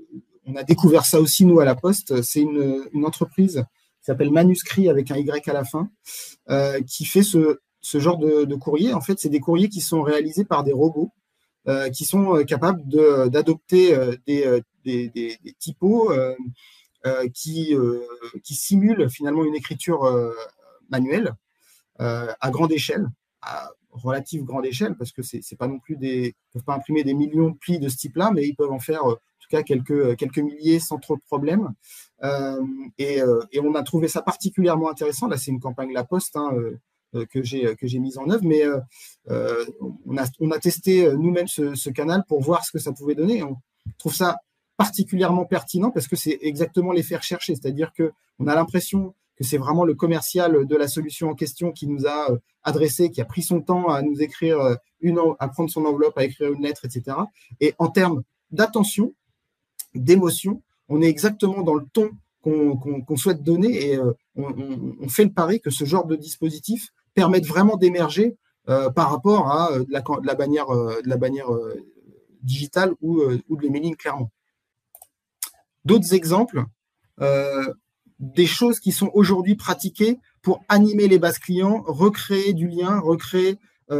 on a découvert ça aussi, nous, à La Poste. C'est une entreprise qui s'appelle Manuscrit avec un Y à la fin, qui fait ce genre de courrier. En fait, c'est des courriers qui sont réalisés par des robots qui sont capables d'adopter des typos qui simulent finalement une écriture manuelle à grande échelle, à relative grande échelle, parce que c'est pas non plus ils peuvent pas imprimer des millions de plis de ce type-là, mais ils peuvent en faire en tout cas quelques milliers sans trop de problèmes. Et on a trouvé ça particulièrement intéressant. Là, c'est une campagne La Poste que j'ai mise en œuvre, mais on a testé nous-mêmes ce canal pour voir ce que ça pouvait donner. On trouve ça particulièrement pertinent parce que c'est exactement l'effet recherché, c'est-à-dire qu'on a l'impression que c'est vraiment le commercial de la solution en question qui nous a adressé, qui a pris son temps à nous écrire à prendre son enveloppe, à écrire une lettre, etc. Et en termes d'attention, d'émotion, on est exactement dans le ton qu'on souhaite donner et on fait le pari que ce genre de dispositif permette vraiment d'émerger par rapport à de la bannière digitale ou de l'emailing clairement. D'autres exemples, des choses qui sont aujourd'hui pratiquées pour animer les bases clients, recréer du lien, recréer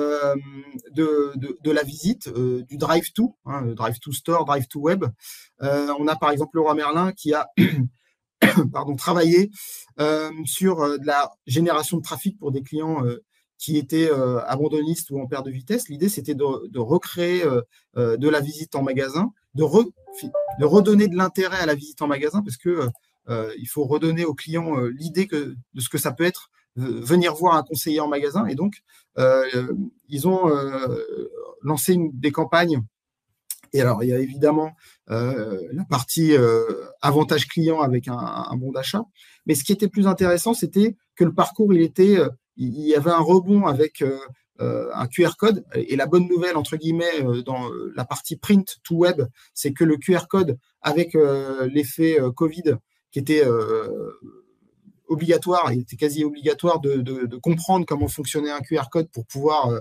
de la visite, du drive-to, drive-to store, drive-to web. On a par exemple Leroy Merlin qui a travaillé sur de la génération de trafic pour des clients qui étaient abandonnistes ou en perte de vitesse. L'idée, c'était de recréer de la visite en magasin, de redonner de l'intérêt à la visite en magasin, parce que il faut redonner aux clients l'idée de ce que ça peut être venir voir un conseiller en magasin. Et donc, ils ont lancé des campagnes. Et alors, il y a évidemment la partie avantage client avec un bon d'achat. Mais ce qui était plus intéressant, c'était que le parcours, il y avait un rebond avec un QR code. Et la bonne nouvelle, entre guillemets, dans la partie print to web, c'est que le QR code, avec l'effet Covid, qui était obligatoire, il était quasi obligatoire de comprendre comment fonctionnait un QR code pour pouvoir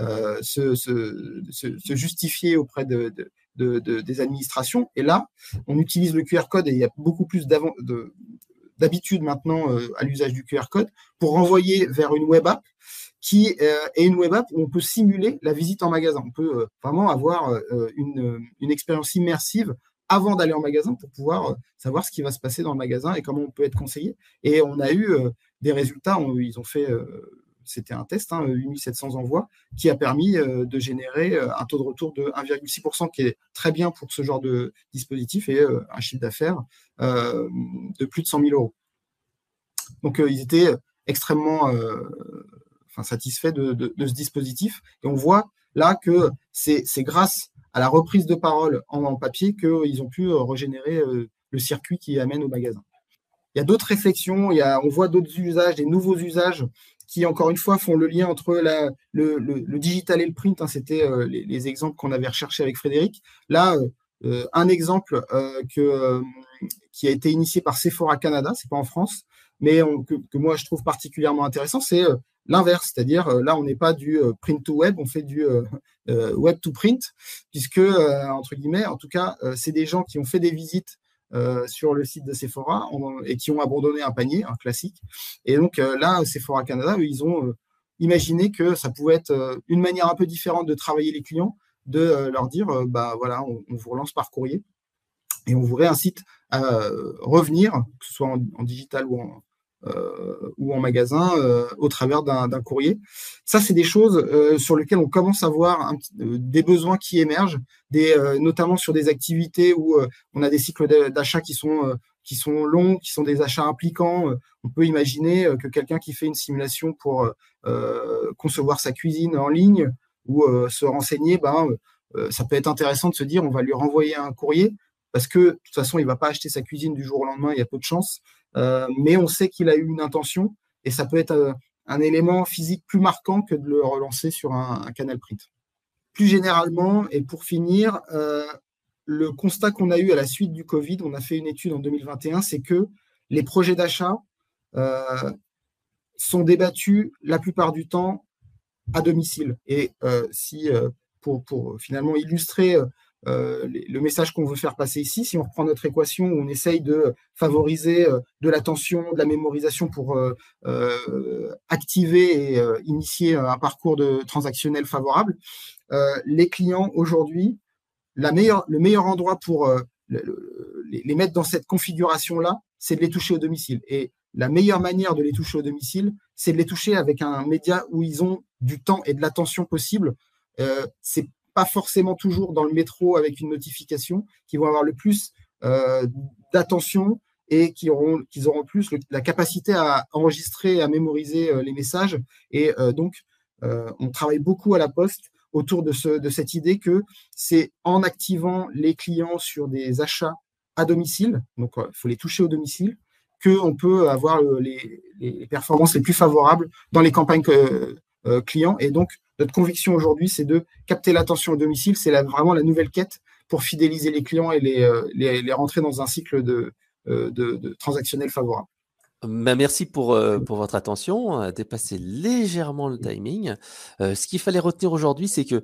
se justifier auprès des administrations. Et là, on utilise le QR code et il y a beaucoup plus d'habitude maintenant à l'usage du QR code pour renvoyer vers une web app qui est une web app où on peut simuler la visite en magasin. On peut vraiment avoir une expérience immersive avant d'aller en magasin pour pouvoir savoir ce qui va se passer dans le magasin et comment on peut être conseillé. Et on a eu des résultats, ils ont fait, c'était un test, 8700 envois, qui a permis de générer un taux de retour de 1,6%, qui est très bien pour ce genre de dispositif, et un chiffre d'affaires de plus de 100 000 euros. Donc, ils étaient extrêmement satisfaits de ce dispositif. Et on voit là que c'est grâce à la reprise de parole en papier qu'ils ont pu régénérer le circuit qui amène au magasin. Il y a d'autres réflexions, on voit d'autres usages, des nouveaux usages qui, encore une fois, font le lien entre le digital et le print. C'était les exemples qu'on avait recherchés avec Frédéric. Là, un exemple qui a été initié par Sephora Canada, c'est pas en France, mais que moi je trouve particulièrement intéressant, c'est l'inverse, c'est-à-dire là on n'est pas du print to web, on fait du web to print, puisque entre guillemets, en tout cas, c'est des gens qui ont fait des visites sur le site de Sephora et qui ont abandonné un panier, un classique. Et donc là, Sephora Canada, eux, ils ont imaginé que ça pouvait être une manière un peu différente de travailler les clients, de leur dire, voilà, on vous relance par courrier et on vous réincite à revenir, que ce soit en digital ou en magasin, au travers d'un courrier. Ça, c'est des choses sur lesquelles on commence à voir des besoins qui émergent, notamment sur des activités où on a des cycles d'achat qui sont longs, qui sont des achats impliquants. On peut imaginer que quelqu'un qui fait une simulation pour concevoir sa cuisine en ligne ou se renseigner, ça peut être intéressant de se dire on va lui renvoyer un courrier parce que de toute façon, il ne va pas acheter sa cuisine du jour au lendemain, il y a peu de chance. Mais on sait qu'il a eu une intention et ça peut être un élément physique plus marquant que de le relancer sur un canal print. Plus généralement, et pour finir, le constat qu'on a eu à la suite du Covid, on a fait une étude en 2021, c'est que les projets d'achat sont débattus la plupart du temps à domicile. Et pour finalement illustrer le message qu'on veut faire passer ici. Si on reprend notre équation où on essaye de favoriser de l'attention, de la mémorisation pour activer et initier un parcours transactionnel favorable, les clients aujourd'hui, le meilleur endroit pour les mettre dans cette configuration-là, c'est de les toucher au domicile. Et la meilleure manière de les toucher au domicile, c'est de les toucher avec un média où ils ont du temps et de l'attention possible. C'est pas forcément toujours dans le métro avec une notification qui vont avoir le plus d'attention et qu'ils auront plus la capacité à enregistrer, à mémoriser les messages. Et donc, on travaille beaucoup à la Poste autour de cette idée que c'est en activant les clients sur des achats à domicile, donc il faut les toucher au domicile, qu'on peut avoir les performances les plus favorables dans les campagnes clients. Et donc, notre conviction aujourd'hui, c'est de capter l'attention au domicile. C'est vraiment la nouvelle quête pour fidéliser les clients et les rentrer dans un cycle de transactionnel favorable. Merci pour votre attention. On a dépassé légèrement le timing. Ce qu'il fallait retenir aujourd'hui, c'est que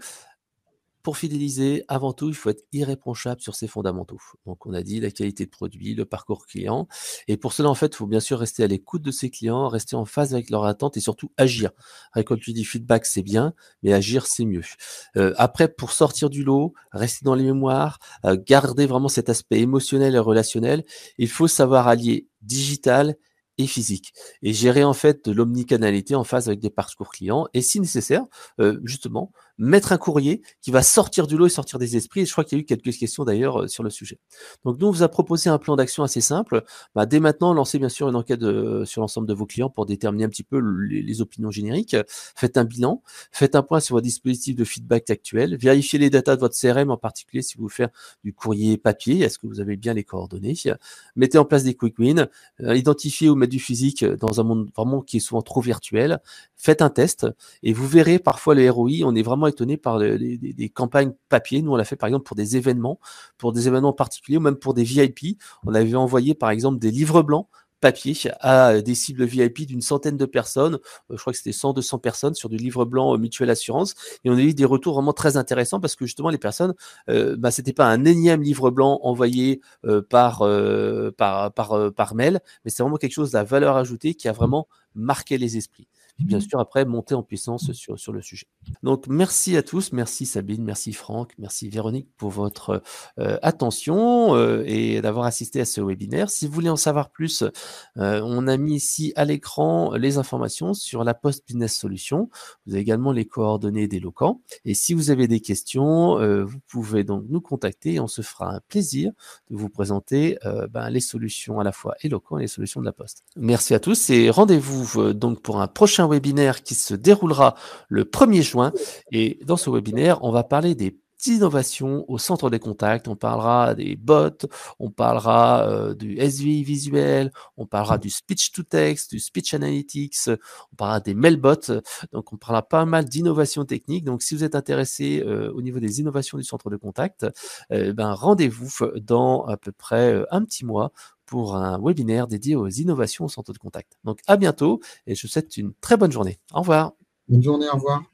pour fidéliser, avant tout, il faut être irréprochable sur ses fondamentaux. Donc, on a dit la qualité de produit, le parcours client. Et pour cela, en fait, il faut bien sûr rester à l'écoute de ses clients, rester en phase avec leurs attentes et surtout agir. Récolter du feedback, c'est bien, mais agir, c'est mieux. Après, pour sortir du lot, rester dans les mémoires, garder vraiment cet aspect émotionnel et relationnel, il faut savoir allier digital et physique et gérer en fait de l'omnicanalité en phase avec des parcours clients et si nécessaire, justement, mettre un courrier qui va sortir du lot et sortir des esprits. Et je crois qu'il y a eu quelques questions d'ailleurs sur le sujet. Donc nous, on vous a proposé un plan d'action assez simple. Dès maintenant, lancez bien sûr une enquête sur l'ensemble de vos clients pour déterminer un petit peu les opinions génériques. Faites un bilan, faites un point sur votre dispositif de feedback actuel, vérifiez les datas de votre CRM, en particulier si vous faites du courrier papier, est-ce que vous avez bien les coordonnées. Mettez en place des quick wins, identifiez ou mettre du physique dans un monde vraiment qui est souvent trop virtuel. Faites un test et vous verrez parfois les ROI, on est vraiment étonné par des campagnes papier. Nous, on l'a fait par exemple pour des événements particuliers ou même pour des VIP. On avait envoyé par exemple des livres blancs papier à des cibles VIP d'une centaine de personnes. Je crois que c'était 100, 200 personnes sur du livre blanc mutuelle assurance. Et on a eu des retours vraiment très intéressants parce que justement, les personnes, c'était pas un énième livre blanc envoyé par mail, mais c'est vraiment quelque chose de la valeur ajoutée qui a vraiment marqué les esprits. Puis bien sûr, après, monter en puissance sur le sujet. Donc, merci à tous. Merci Sabine, merci Franck, merci Véronique pour votre attention et d'avoir assisté à ce webinaire. Si vous voulez en savoir plus, on a mis ici à l'écran les informations sur la Post Business Solutions. Vous avez également les coordonnées d'Eloquent. Et si vous avez des questions, vous pouvez donc nous contacter et on se fera un plaisir de vous présenter les solutions à la fois Eloquent et les solutions de la Poste. Merci à tous et rendez-vous donc pour un prochain webinaire qui se déroulera le 1er juin. Et dans ce webinaire, on va parler des innovations au centre des contacts. On parlera des bots, on parlera du SVI visuel, on parlera du speech to text, du speech analytics, on parlera des mailbots. Donc, on parlera pas mal d'innovations techniques. Donc, si vous êtes intéressé au niveau des innovations du centre de contact, rendez-vous dans à peu près un petit mois pour un webinaire dédié aux innovations au centre de contact. Donc, à bientôt et je vous souhaite une très bonne journée. Au revoir. Bonne journée, au revoir.